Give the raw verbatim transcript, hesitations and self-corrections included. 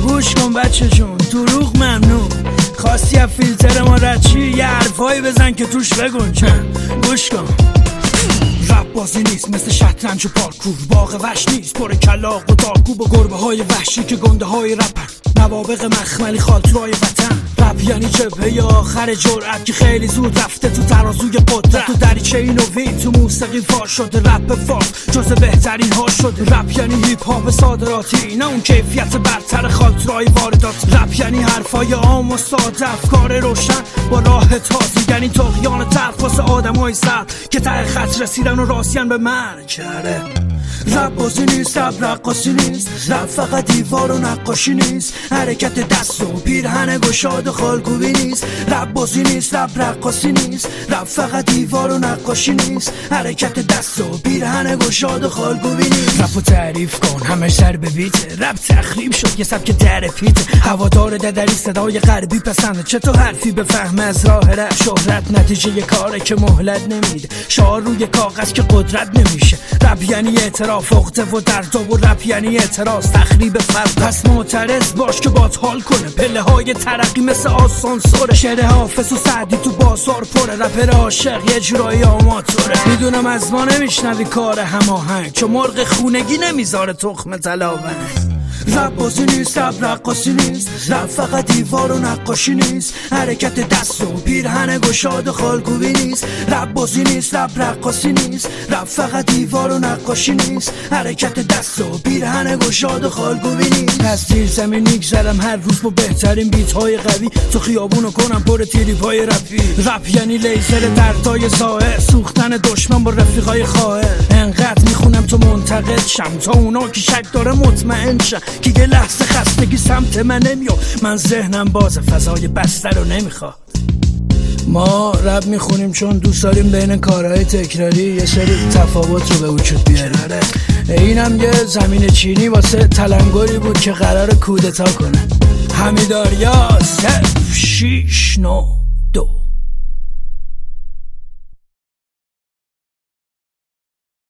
گوش کن بچه جون، دروغ ممنوع. خواستی از فیلتر ما رد چی؟ یه حرفایی بزن که توش بگنجن. گوش کن، رپ بازی نیست مثل شطرنج و پارکور، باغ وحش نیست پر کلاغ و دارکوب و گربه های وحشی که گنده های رپن، نوابق مخملی خالترای وطن. رپ یعنی جبهه یا آخر جرأت که خیلی زود رفته تو ترازوی قدرت، تو دریچه نوین تو موسیقی فار شده. رپ فارس جز بهترین ها شده. رپ یعنی هیپ هاپ صادراتی، نه اون کیفیت برتر خالترای واردات. رپ یعنی حرفای عام و ساده، افکار روشن با راه تازه، یعنی طغیان طرف واسه آدمای سر که ته خط رسیدن و راسیان به مرگ کرده. رپ بازی نیست، رپ رقاصی نیست، رپ فقط دیوار و نقاشی نیست، حرکت دست و پیرهن گشاد و خالکوبی نیست. رپ بازی نیست، رپ رقاصی نیست، رپ فقط دیوار و نقاشی نیست، حرکت دست و پیرهن گشاد و خالکوبی نیست. رپو تعریف کن همه سر به بیت، رپ تخریب شد یه سبک در پیت، هوادار ددری صدای غربی پسنده. چطور حرفی بفهم از راه ره؟ شهرت نتیجه کاره که مهلت نمیده، شعار روی کاغذ که قدرت نمیشه. رپ یعنی اعتراف عقده و درد و رپ یعنی اعتراض تخریب فرد. پس معترض باش که بات حال کنه، پله های ترقی مثل آسانسوره. شعر حافظ و سعدی تو بازار پره، رپر عاشق یه جورایی آماتوره. میدونم از ما نمیشنوی کار هماهنگ، چون مرغ خونگی نمیذاره تخم تلاون. رپ بازی نیست، رپ رقاصی نیست، رپ فقط دیوار و نقاشی نیست، حرکت دست و پیرهن گشاد و خالکوبی نیست. رپ بازی نیست، رپ رقاصی نیست، رپ فقط دیوار و نقاشی نیست، حرکت دست و پیرهن گشاد و خالکوبی نیست. از زیر زمین میگذرم هر روز با بهترین بیت های قوی، تو خیابونو کنم پر تریپ های رپی. رپ یعنی لیزر دردای ظاهر، سوختن دشمن با رفیقای خواهر. انقدر میخونم تو منتقد شم تا اونا که شک داره مطمئن شن که یه لحظه خستگی سمت من نمیاد. من ذهنم باز فضای بسته رو نمیخواد. ما رپ میخونیم چون دوست داریم بین کارهای تکراری یه سری تفاوت رو به وجود بیاریم. اینم یه زمین چینی واسه تلنگری بود که قرار کودتا کنه. حمیداریا صفر شیش نه دو